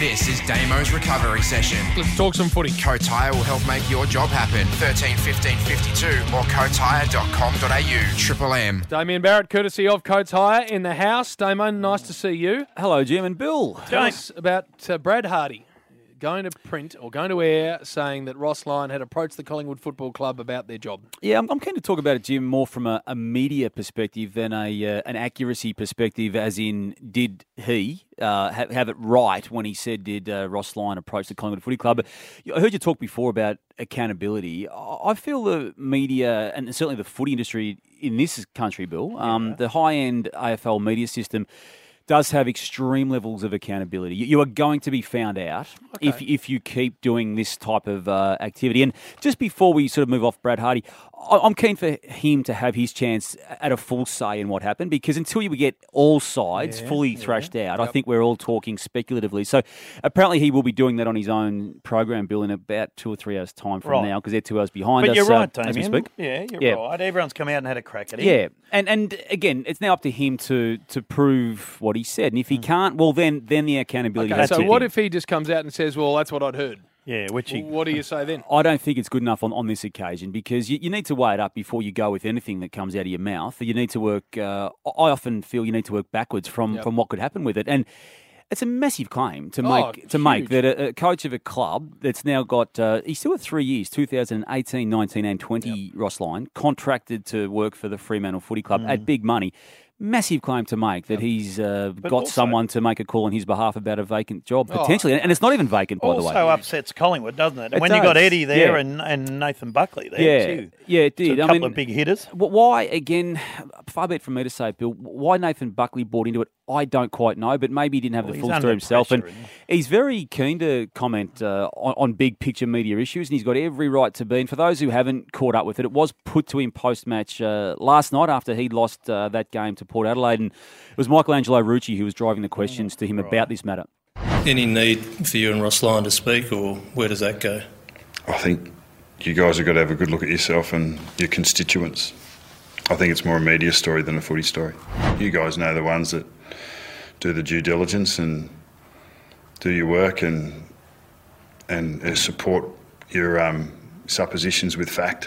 This is Damo's Recovery Session. Let's talk some footy. Kotire will help make your job happen. 13 15 52 or kotire.com.au. Triple M. Damien Barrett, courtesy of Coates Hire in the house. Damo, nice to see you. Hello, Jim and Bill. Tell us about Brad Hardy going to print or going to air saying that Ross Lyon had approached the Collingwood Football Club about their job. Yeah, I'm keen to talk about it, Jim, more from a media perspective than an accuracy perspective, as in did he have it right when he said did Ross Lyon approach the Collingwood Footy Club? I heard you talk before about accountability. I feel the media, and certainly the footy industry in this country, Bill, the high-end AFL media system does have extreme levels of accountability. You are going to be found out if you keep doing this type of activity. And just before we sort of move off Brad Hardy, I'm keen for him to have his chance at a full say in what happened, because until you get all sides fully thrashed out, I think we're all talking speculatively. So apparently he will be doing that on his own program, Bill, in about 2 or 3 hours' time from now, because they're 2 hours behind us. But you're right, as we Damien. speak. Yeah, you're right. Everyone's come out and had a crack at him. Yeah, and again, it's now up to him to prove what he said. And if he can't, well, then the accountability has to So be. what if he just comes out and says, well, that's what I'd heard? Yeah, which he... What do you say then? I don't think it's good enough on this occasion, because you need to weigh it up before you go with anything that comes out of your mouth. You need to work, I often feel you need to work backwards from what could happen with it. And it's a massive claim to make that a coach of a club that's now got, he's still at 3 years, 2018, 19 and 20, Ross Lyon, contracted to work for the Fremantle Footy Club at big money. Massive claim to make that he's got also, someone to make a call on his behalf about a vacant job, potentially. And it's not even vacant, by the way. Also upsets Collingwood, doesn't it? And It when does. you got Eddie there Yeah. and Nathan Buckley there too. Yeah, it did. So a couple of big hitters. Why, again, far be it from me to say, Bill, why Nathan Buckley bought into it, I don't quite know, but maybe he didn't have the full story himself. And he's very keen to comment on big picture media issues, and he's got every right to be. And for those who haven't caught up with it, it was put to him post-match last night after he'd lost that game to Port Adelaide. And it was Michelangelo Rucci who was driving the questions to him about this matter. Any need for you and Ross Lyon to speak, or where does that go? I think you guys have got to have a good look at yourself and your constituents. I think it's more a media story than a footy story. You guys know the ones that do the due diligence and do your work and support your suppositions with fact.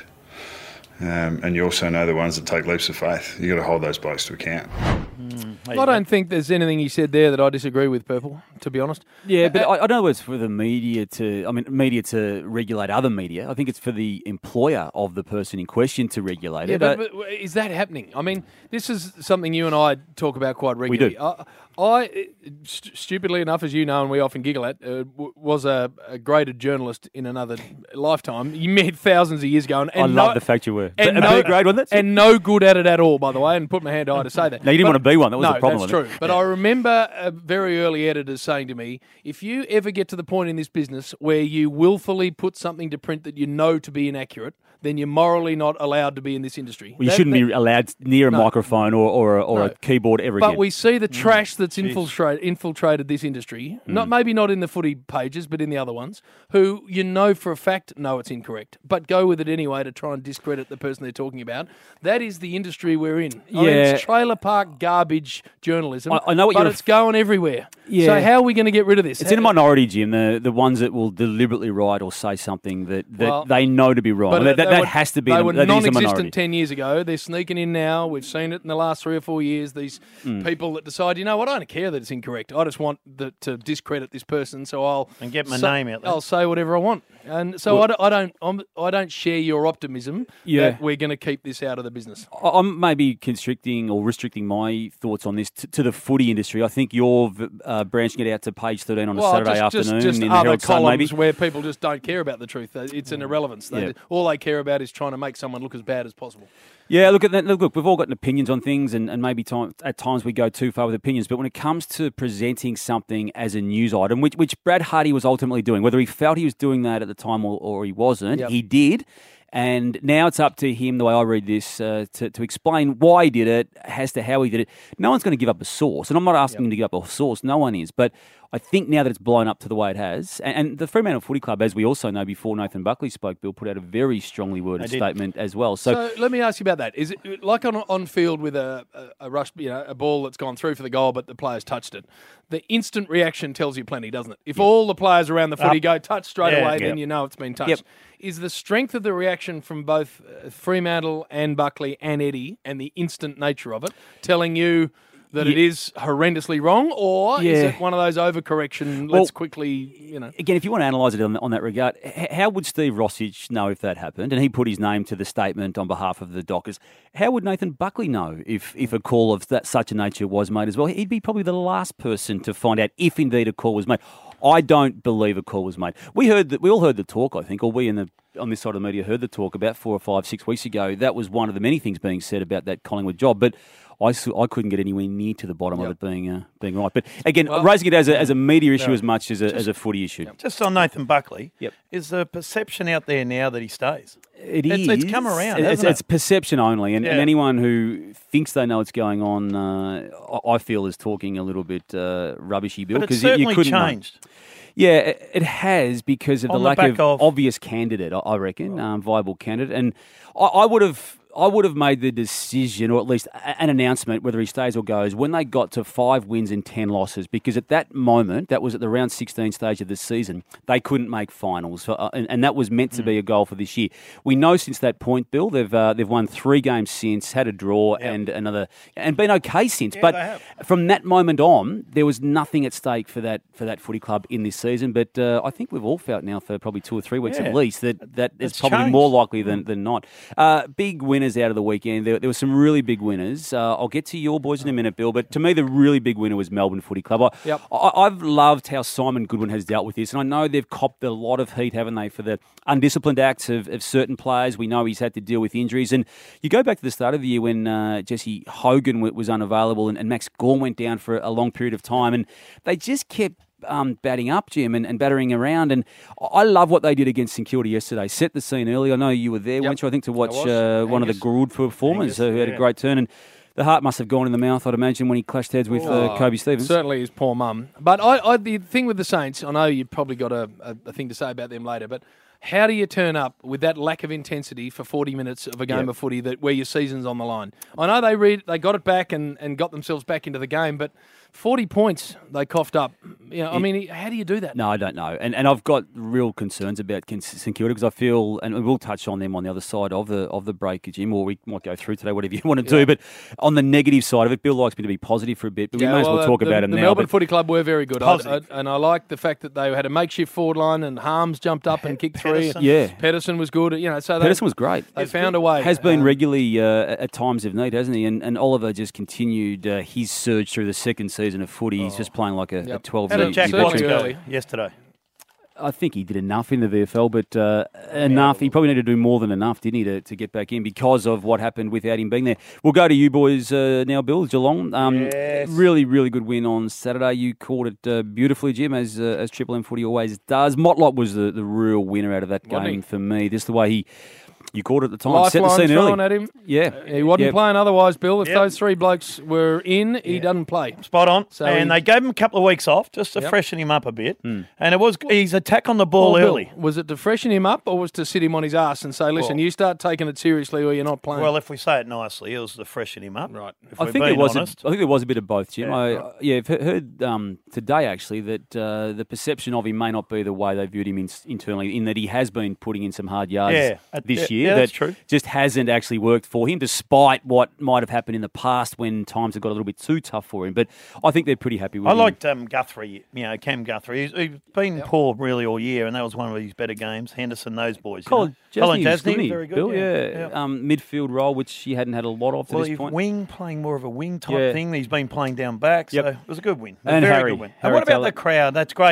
And you also know the ones that take leaps of faith. You've got to hold those blokes to account. I don't think there's anything you said there that I disagree with, Purple, to be honest. Yeah, but I don't know it's for the media to regulate other media. I think it's for the employer of the person in question to regulate it. But is that happening? I mean, this is something you and I talk about quite regularly. We do. I stupidly enough, as you know, and we often giggle at, was a graded journalist in another lifetime. You met thousands of years ago. And I love the fact you were. And a B grade, wasn't it? And no good at it at all, by the way, and put my hand high to say that. No, you didn't want to be one. That was the problem. That's true. But I remember very early editors saying to me, if you ever get to the point in this business where you willfully put something to print that you know to be inaccurate, then you're morally not allowed to be in this industry. Well, you shouldn't be allowed near a microphone or a keyboard ever again. But we see the trash that's infiltrated this industry, maybe not in the footy pages, but in the other ones, who you know for a fact know it's incorrect, but go with it anyway to try and discredit the person they're talking about. That is the industry we're in. I mean, it's trailer park garbage journalism, I know what but it's going everywhere. Yeah. So how are we going to get rid of this? It's in a minority, Jim, the ones that will deliberately write or say something that they know to be wrong. That has to be They were that is a minority. non-existent 10 years ago. They're sneaking in now. We've seen it in the last 3 or 4 years. These people that decide, you know what, I don't care that it's incorrect. I just want to discredit this person, so I'll and get my name out there. I'll say whatever I want. And so I don't share your optimism that we're going to keep this out of the business. I'm maybe constricting or restricting my thoughts on this to the footy industry. I think you're branching it out to page 13 on a Saturday afternoon just in the other Herald Sun, maybe. columns where people just don't care about the truth. It's an irrelevance. All they care about is trying to make someone look as bad as possible. Yeah, look, we've all got opinions on things, and maybe at times we go too far with opinions. But when it comes to presenting something as a news item, which Brad Hardy was ultimately doing, whether he felt he was doing that at the time or he wasn't, he did. And now it's up to him, the way I read this, to explain why he did it, as to how he did it. No one's going to give up a source. And I'm not asking him to give up a source. No one is. But I think now that it's blown up to the way it has, and the Fremantle Footy Club, as we also know before Nathan Buckley spoke, Bill, put out a very strongly worded statement as well. So let me ask you about that. Is it like on field with a rush, a ball that's gone through for the goal, but the players touched it? The instant reaction tells you plenty, doesn't it? If all the players around the footy go touch straight away, then you know it's been touched. Is the strength of the reaction from both Fremantle and Buckley and Eddie and the instant nature of it telling you that it is horrendously wrong, or is it one of those overcorrection, let's quickly, Again, if you want to analyse it on that regard, how would Steve Rossage know if that happened? And he put his name to the statement on behalf of the Dockers. How would Nathan Buckley know if a call of such a nature was made as well? He'd be probably the last person to find out if indeed a call was made. I don't believe a call was made. We all heard the talk, I think, or we on this side of the media heard the talk about 4 or 5, 6 weeks ago. That was one of the many things being said about that Collingwood job, but I couldn't get anywhere near to the bottom of it being right. But again, raising it as a media issue as much as a footy issue. Just on Nathan Buckley, is the perception out there now that he stays? It's come around, it's perception only, and anyone who thinks they know what's going on, I feel is talking a little bit rubbishy, Bill. But it's certainly changed. Yeah, it has because of the lack of obvious candidate, I reckon, viable candidate. And I would have made the decision, or at least an announcement, whether he stays or goes, when they got to 5 wins and 10 losses. Because at that moment, that was at the round 16 stage of the season, they couldn't make finals, and that was meant to be a goal for this year. We know since that point, Bill, they've won 3 games since, had a draw and another, and been okay since. Yeah, but from that moment on, there was nothing at stake for that footy club in this season. But I think we've all felt now for probably 2 or 3 weeks at least that it's probably changed. more likely than not. Big winners out of the weekend. There were some really big winners. I'll get to your boys in a minute, Bill, but to me the really big winner was Melbourne Footy Club. I've loved how Simon Goodwin has dealt with this, and I know they've copped a lot of heat, haven't they, for the undisciplined acts of certain players. We know he's had to deal with injuries, and you go back to the start of the year when Jesse Hogan was unavailable and Max Gawn went down for a long period of time, and they just kept batting up, Jim, and battering around. And I love what they did against St Kilda yesterday. Set the scene early. I know you were there, weren't you? I think to watch one of the Gould performers who had a great turn. And the heart must have gone in the mouth, I'd imagine, when he clashed heads with Kobe Stevens. Certainly his poor mum. But the thing with the Saints, I know you've probably got a thing to say about them later, but how do you turn up with that lack of intensity for 40 minutes of a game of footy where your season's on the line? I know they got it back and got themselves back into the game, but 40 points they coughed up. I mean, how do you do that? No, I don't know. And I've got real concerns about St Kilda because I feel, and we'll touch on them on the other side of the break, Jim, or we might go through today, whatever you want to do. But on the negative side of it, Bill likes me to be positive for a bit, but we may as well talk about them now. The Melbourne Footy Club were very good. And I like the fact that they had a makeshift forward line and Harms jumped up and kicked 3. Pedersen was good. So Pedersen was great. They found a way. Has been regularly at times of need, hasn't he? And Oliver just continued his surge through the second season of footy. He's just playing like a 12-year How did Jack Watts go yesterday? I think he did enough in the VFL, but enough. He probably needed to do more than enough, didn't he, to get back in because of what happened without him being there. We'll go to you boys now, Bill. Geelong. Really, really good win on Saturday. You called it beautifully, Jim, as Triple M Footy always does. Motlop was the real winner out of that game for me. Just the way you called it at the time. Set the scene early. At him. Yeah. He wasn't playing otherwise, Bill. If those 3 blokes were in, he doesn't play. Spot on. So they gave him a couple of weeks off just to freshen him up a bit. And it was his attack on the ball early. Bill, was it to freshen him up or was it to sit him on his ass and say, listen, you start taking it seriously or you're not playing? Well, if we say it nicely, it was to freshen him up. Right. I think there was a bit of both, Jim. I've heard today, actually, that the perception of him may not be the way they viewed him internally, in that he has been putting in some hard yards this year. That's true. Just hasn't actually worked for him, despite what might have happened in the past when times have got a little bit too tough for him. But I think they're pretty happy with him. I liked Guthrie, Cam Guthrie. He's been poor really all year, and that was one of his better games. Henderson, those boys. Colin Jasny, very good. Bill, midfield role, which he hadn't had a lot of to this point. Wing, playing more of a wing type thing. He's been playing down back, so it was a good win. And very good win. And what about the crowd? That's great.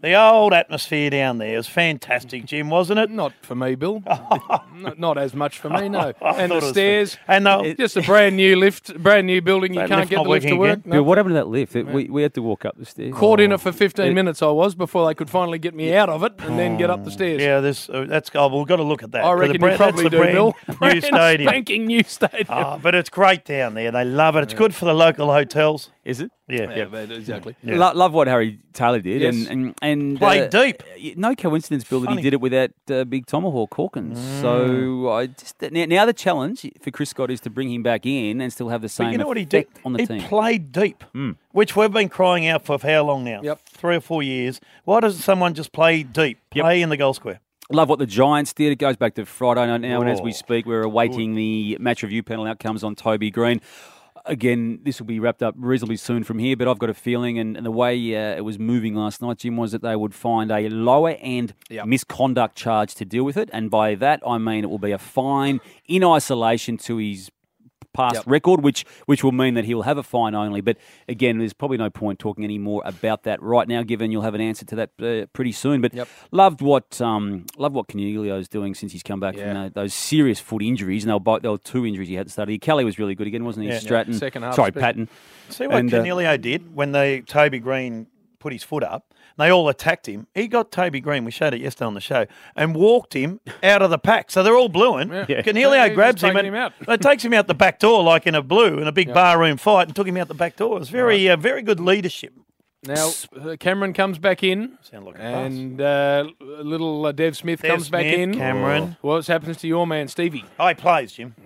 The old atmosphere down there was fantastic, Jim, wasn't it? Not for me, Bill. Not as much for me, no. I And thought the it was stairs. And Just a brand new lift, brand new building. You That can't lift get not the lift to working work. again? No. Bill, what happened to that lift? We had to walk up the stairs. Caught in it for 15 minutes I was before they could finally get me out of it and then get up the stairs. yeah, that's we've got to look at that. I 'cause reckon the you probably that's do, the brand Bill. new Brand stadium. Spanking new stadium. Oh, but it's great down there. They love it. It's good for the local hotels. Is it? Yeah. but exactly. Yeah. Love what Harry Taylor did, Yes. and Played deep. No coincidence, Bill, that he Funny. did it with that big tomahawk Hawkins. So I just now the challenge for Chris Scott is to bring him back in and still have the same But you know what he did? effect on the He team. played deep, which we've been crying out for how long now? Yep. 3 or 4 years. Why doesn't someone just play deep? Play in the goal square. Love what the Giants did. It goes back to Friday night now, and as we Oh. speak, we're awaiting the match review panel outcomes on Toby Green. Again, this will be wrapped up reasonably soon from here, but I've got a feeling, and the way it was moving last night, Jim, was that they would find a lower-end misconduct charge to deal with it, and by that I mean it will be a fine in isolation to his past record, which will mean that he'll have a fine only. But again, there's probably no point talking any more about that right now, given you'll have an answer to that pretty soon. But loved what Cornelio's doing since he's come back from those serious foot injuries. And there were 2 injuries he had to start. Kelly was really good again, wasn't he? Stratton, Second half sorry, especially. Patton. See what Cornelio did when Toby Green put his foot up? They all attacked him. He got Toby Green, we showed it yesterday on the show, and walked him out of the pack. So they're all blueing. Yeah. Cornelio He's grabs just him taking and him out. takes him out the back door like in a big barroom fight and took him out the back door. It was very good leadership. Now, Cameron comes back in, Sound like a and little Dev Smith Dev comes back Smith, in. Cameron. What happens to your man, Stevie? Oh, he plays, Jim.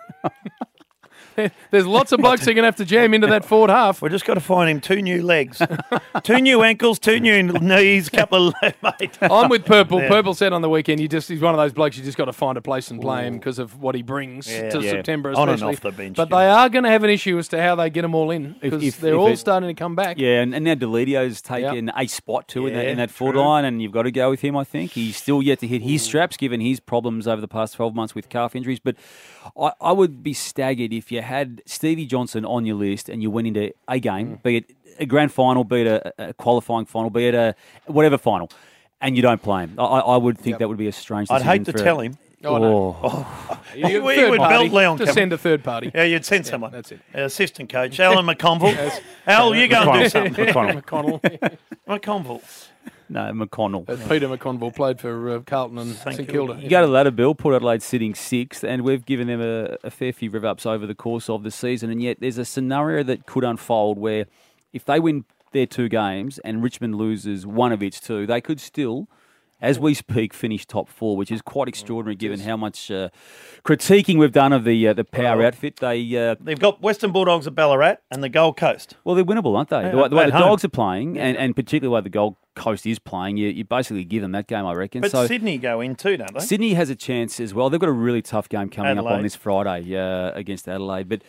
There's lots of blokes who are going to have to jam into that forward half. We've just got to find him 2 new legs, 2 new ankles, 2 new knees, couple of mate. I'm with Purple. Yeah. Purple said on the weekend, he's one of those blokes you just got to find a place and play him because of what he brings to September, On especially. and off the bench. But Jim. they are going to have an issue as to how they get them all in because If they're all it- starting to come back. Yeah, and now Delidio's taken a spot too in that forward line, and you've got to go with him, I think. He's still yet to hit his straps, given his problems over the past 12 months with calf injuries. But I would be staggered if you had Stevie Johnson on your list and you went into a game, be it a grand final, be it a qualifying final, be it a whatever final, and you don't play him. I would think that would be a strange I'd decision. hate to tell him. Oh, no. We Third would party. belt Leon Just Cameron. send a third party. Yeah, you'd send someone. that's it. Assistant coach, Alan McConville. Al, you go and do something. McConnell. McConville. No, McConnell. Peter McConville played for Carlton and St you. Kilda. You go to the ladder, Bill, Port Adelaide sitting 6th, and we've given them a fair few rev-ups over the course of the season, and yet there's a scenario that could unfold where if they win their 2 games and Richmond loses one of its 2, they could still, as we speak, finish top 4, which is quite extraordinary given how much critiquing we've done of the power outfit. They've got Western Bulldogs at Ballarat and the Gold Coast. Well, they're winnable, aren't they? Yeah, The way the at home. Dogs are playing, and particularly the way the Gold Coast is playing, you basically give them that game, I reckon. But so Sydney go in too, don't they? Sydney has a chance as well. They've got a really tough game coming up on Adelaide. this Friday against Adelaide. But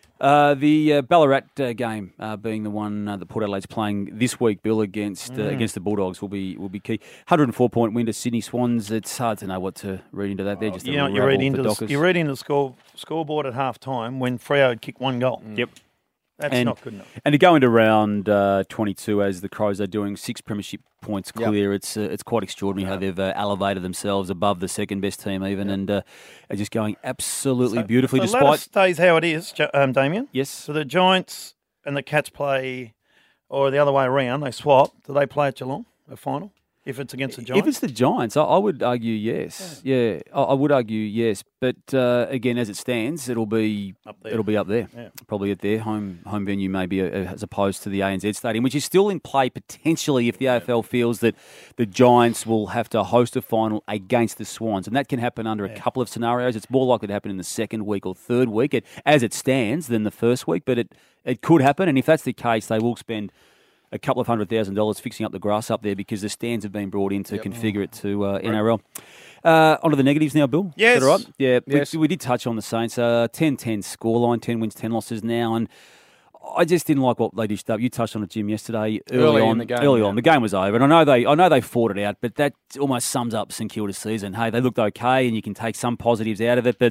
the Ballarat game being the one that Port Adelaide's playing this week, Bill, against the Bulldogs will be key. 104-point win to Sydney Swans. It's hard to know what to read into that. They're just You know, you read into the scoreboard at half time when Freo had kicked 1 goal. Yep. That's not good enough. And to go into round 22 as the Crows are doing 6 premiership points clear, it's quite extraordinary how they've elevated themselves above the second best team even, and are just going absolutely beautifully. So despite Lattice stays how it is, Damien. yes, So the Giants and the Cats play, or the other way around, they swap. Do they play at Geelong, a final, if it's against the Giants? if it's the Giants, I would argue yes. Yeah, I would argue yes. But again, as it stands, it'll be Up there. It'll be up there, probably at their home venue, maybe as opposed to the ANZ Stadium, which is still in play potentially if the AFL feels that the Giants will have to host a final against the Swans, and that can happen under a couple of scenarios. It's more likely to happen in the second week or third week, as it stands, than the first week. But it could happen, and if that's the case, they will spend a couple of $100,000 fixing up the grass up there because the stands have been brought in to configure it to NRL. Onto the negatives now, Bill. Yes. Is that all right? Yeah, Yes. we did touch on the Saints. 10-10 scoreline, 10 wins, 10 losses now, and I just didn't like what they dished up. You touched on it, Jim, yesterday. Early on in the game, Early yeah. on, the game was over, and I know they fought it out, but that almost sums up St Kilda's season. Hey, they looked okay, and you can take some positives out of it, but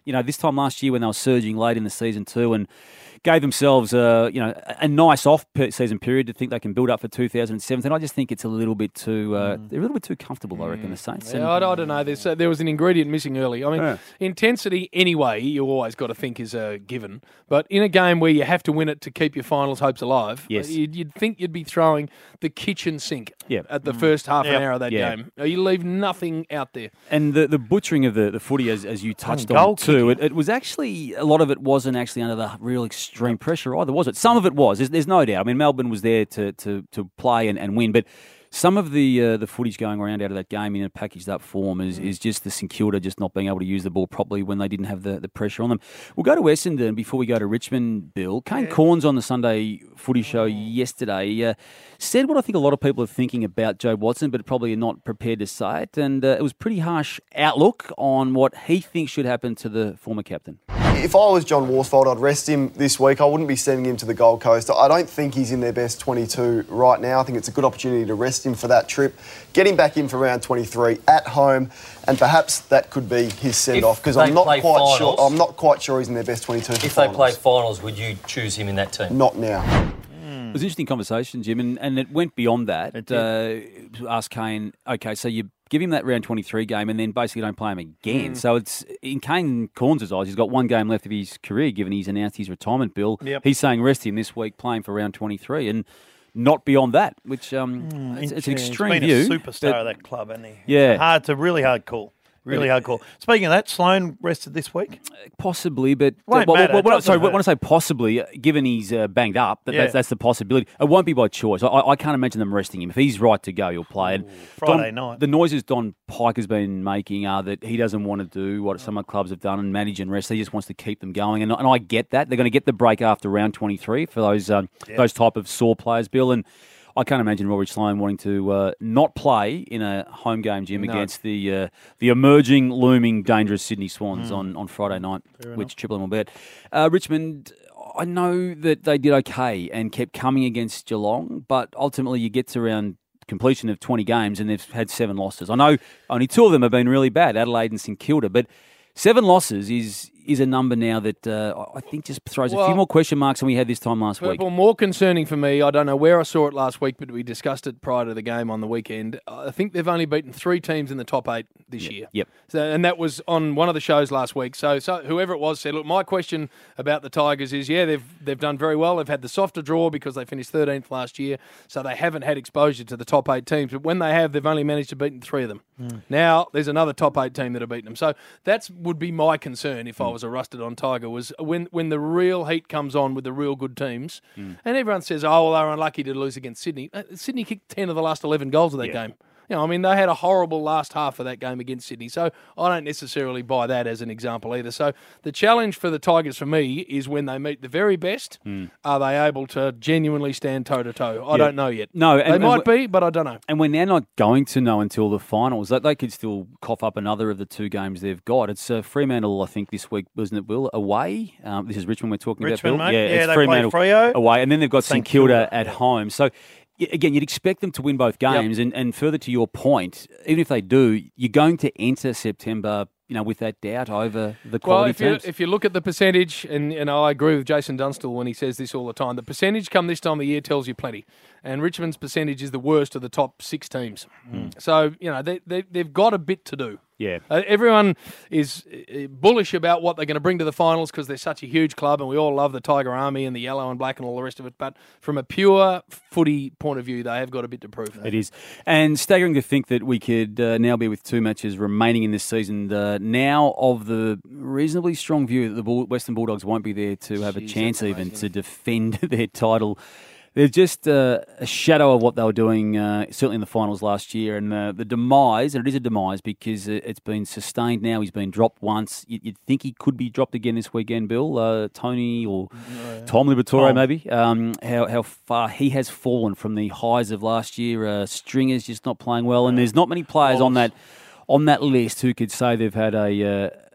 this time last year when they were surging late in the season too, and gave themselves a nice off-season period to think they can build up for 2017. I just think it's a little bit too they're a little bit too comfortable, I reckon, the Saints. Yeah, I don't know. There was an ingredient missing early. I mean, intensity anyway, you always got to think is a given. But in a game where you have to win it to keep your finals hopes alive, yes. you'd think you'd be throwing the kitchen sink at the first half an hour of that game. You leave nothing out there. And the butchering of the footy, as you touched on too, it was actually, a lot of it wasn't actually under the real extreme pressure either, was it? Some of it was. There's no doubt. I mean, Melbourne was there to play and win, but some of the footage going around out of that game in a packaged up form is just the St Kilda just not being able to use the ball properly when they didn't have the pressure on them. We'll go to Essendon before we go to Richmond, Bill. Kane Cornes on the Sunday footy show yesterday said what I think a lot of people are thinking about Joe Watson, but probably are not prepared to say it. And it was pretty harsh outlook on what he thinks should happen to the former captain. If I was John Worsfold, I'd rest him this week. I wouldn't be sending him to the Gold Coast. I don't think he's in their best 22 right now. I think it's a good opportunity to rest him for that trip, get him back in for round 23 at home, and perhaps that could be his send-off, because I'm not quite sure he's in their best 22 for If they play finals, would you choose him in that team? Not now. It was an interesting conversation, Jim, and it went beyond that. Asked Kane, okay, so you give him that round 23 game and then basically don't play him again. So it's, in Kane Cornes' eyes, he's got one game left of his career, given he's announced his retirement, Bill. Yep. He's saying rest him this week, playing for round 23, and not beyond that, which it's an extreme view. He's been a superstar of that club, hasn't he? Yeah. It's a really hard call. Really hard call. Speaking of that, Sloane rested this week? Possibly, but... Won't matter. When I say possibly, given he's banged up, that's the possibility. It won't be by choice. I can't imagine them resting him. If he's right to go, he'll play. And Friday night. The noises Don Pike has been making are that he doesn't want to do what some of the clubs have done and manage and rest. He just wants to keep them going. And I get that. They're going to get the break after round 23 for those type of sore players, Bill. And I can't imagine Rory Sloane wanting to not play in a home game, Jim, against the emerging, looming, dangerous Sydney Swans on Friday night, which Triple M will bet. Richmond, I know that they did okay and kept coming against Geelong, but ultimately you get to around completion of 20 games and they've had 7 losses. I know only 2 of them have been really bad, Adelaide and St Kilda, but 7 losses is a number now that I think just throws a few more question marks than we had this time last week. Well, more concerning for me, I don't know where I saw it last week, but we discussed it prior to the game on the weekend. I think they've only beaten 3 teams in the top 8 this year. Yep. So, and that was on one of the shows last week. So whoever it was said, look, my question about the Tigers is, they've done very well. They've had the softer draw because they finished 13th last year, so they haven't had exposure to the top 8 teams. But when they have, they've only managed to beat 3 of them. Now, there's another top 8 team that have beaten them. So that would be my concern if I was a rusted-on Tiger, was when the real heat comes on with the real good teams, and everyone says, oh, well, they're unlucky to lose against Sydney. Sydney kicked 10 of the last 11 goals of that game. They had a horrible last half of that game against Sydney, so I don't necessarily buy that as an example either. So the challenge for the Tigers for me is when they meet the very best, are they able to genuinely stand toe-to-toe? I don't know yet. No, they might be, but I don't know. And we're now not going to know until the finals. They could still cough up another of the 2 games they've got. It's Fremantle, I think, this week, wasn't it, Will? Away. This is Richmond we're talking about, Bill. Mate. It's they Fremantle play Freo away, and then they've got St Kilda at home. So, again, you'd expect them to win both games, and further to your point, even if they do, you're going to enter September, with that doubt over the quality teams. If you look at the percentage, and I agree with Jason Dunstall when he says this all the time, the percentage come this time of year tells you plenty. And Richmond's percentage is the worst of the top 6 teams. So, they've got a bit to do. Yeah. Everyone is bullish about what they're going to bring to the finals because they're such a huge club and we all love the Tiger Army and the yellow and black and all the rest of it. But from a pure footy point of view, they have got a bit to prove. It is. And staggering to think that we could now be with 2 matches remaining in this season, now of the reasonably strong view that the Western Bulldogs won't be there to have a chance even to defend their title. They're just a shadow of what they were doing, certainly in the finals last year. And the demise, and it is a demise because it's been sustained now. He's been dropped once. You'd think he could be dropped again this weekend, Bill. Tony or Tom Liberatore, maybe. How far he has fallen from the highs of last year. Stringer's just not playing well. And there's not many players on that list who could say they've had a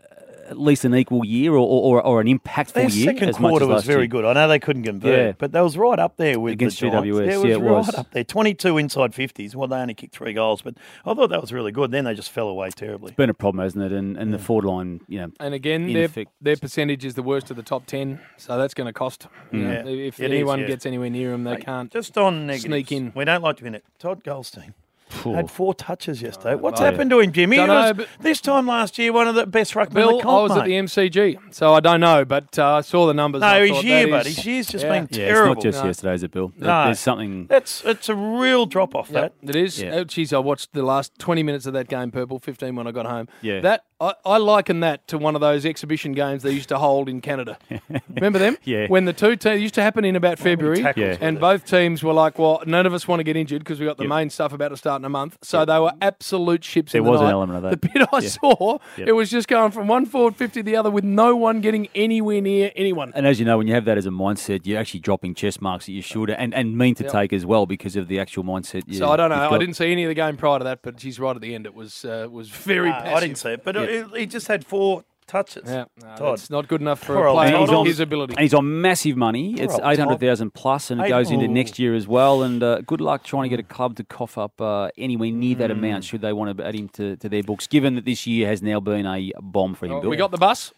at least an equal year or an impactful Their year. second as much quarter as was last very year. good. I know they couldn't convert, Yeah. but they was right up there with Against the Giants. GWS. It was Yeah, it was. right up there. 22 inside 50s. Well, they only kicked 3 goals, but I thought that was really good. Then they just fell away terribly. Been a problem, hasn't it? And the forward line, And again, in their effect- percentage is the worst of the top 10, so that's going to cost. You know, Yeah. if It is, anyone yeah. gets anywhere near them, they can't. Just on negatives, sneak in. we don't like to win it. Todd Goldstein had 4 touches yesterday. What's Oh, happened to him, Jimmy? He Dunno, was, but- this time last year, one of the best ruckmen in Bill, the I was comp, at the mate. MCG, so I don't know, but I saw the numbers. and I No, thought his year, that but is- his year's just yeah. been yeah, terrible. it's not just No. yesterday, is it, Bill? No. There's something. It's a real drop off. Yep, That it is. Yeah. Oh, geez, I watched the last 20 minutes of that game, Purple, 15 when I got home. Yeah. That I liken that to one of those exhibition games they used to hold in Canada. Remember them? Yeah. When the two teams used to happen in about February, tackles Yeah. were and there? both teams were like, well, none of us want to get injured because we got the Yep. main stuff about to start in a month. So they were absolute ships There in the was an night. element of that. The bit I Yeah. saw, Yep. it was just going from one forward 50 to the other with no one getting anywhere near anyone. And as you know, when you have that as a mindset, you're actually dropping chest marks that you should and mean to Yep. take as well because of the actual mindset. So I don't know. you've I got. didn't see any of the game prior to that, but she's right at the end. It was very passive. I didn't see it, but he just had 4 touches. Yeah, Todd. it's not good enough for Poor a old player Todd. of his ability. And he's on massive money. Poor It's old 800,000 plus, and it Eight- goes into Ooh. next year as well. And good luck trying to get a club to cough up anywhere near that amount should they want to add him to their books, given that this year has now been a bomb for him, Bill. We got the bus.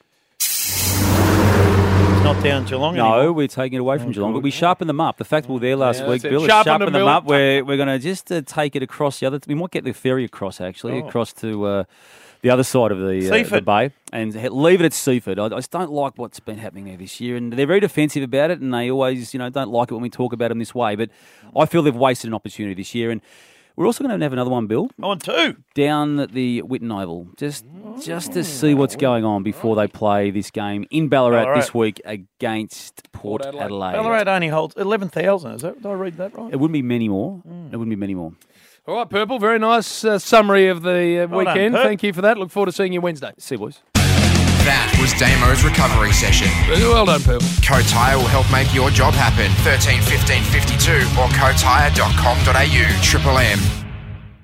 It's not down Geelong No, anymore. we're taking it away from Geelong, but we sharpened them up. The fact we were there last Yeah, week, that's it. Bill, is Sharpen sharpen them, them Bill. up. We're going to just take it across the other. We might get the ferry across, actually, across to the other side of the Seaford. bay and leave it at Seaford. I just don't like what's been happening there this year, and they're very defensive about it, and they always, don't like it when we talk about them this way. But I feel they've wasted an opportunity this year, and we're also going to have another one, Bill, On 2. down at the Whitten Oval, just to see what's going on before they play this game in Ballarat this week against Port Adelaide. Ballarat only holds 11,000. Is that? Did I read that right? It wouldn't be many more. It wouldn't be many more. All right, Purple. Very nice summary of the Well done, weekend. Perp. Thank you for that. Look forward to seeing you Wednesday. See you, boys. That was Damo's recovery session. Well done, Purple. Coat Tire will help make your job happen. 13 15 52 or coattire.com.au. Triple M.